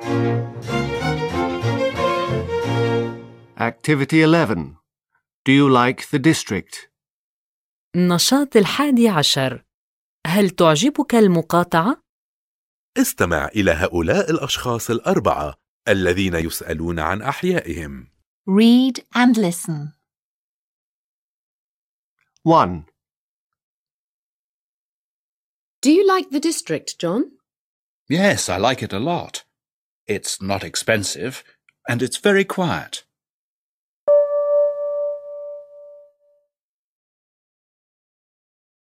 Activity 11. Do you like the district? النشاط 11. هل تعجبك المقاطعة؟ استمع إلى هؤلاء الأشخاص الأربعة الذين يسألون عن أحيائهم. Read and listen. 1. Do you like the district, John? Yes, I like it a lot. It's not expensive, and it's very quiet.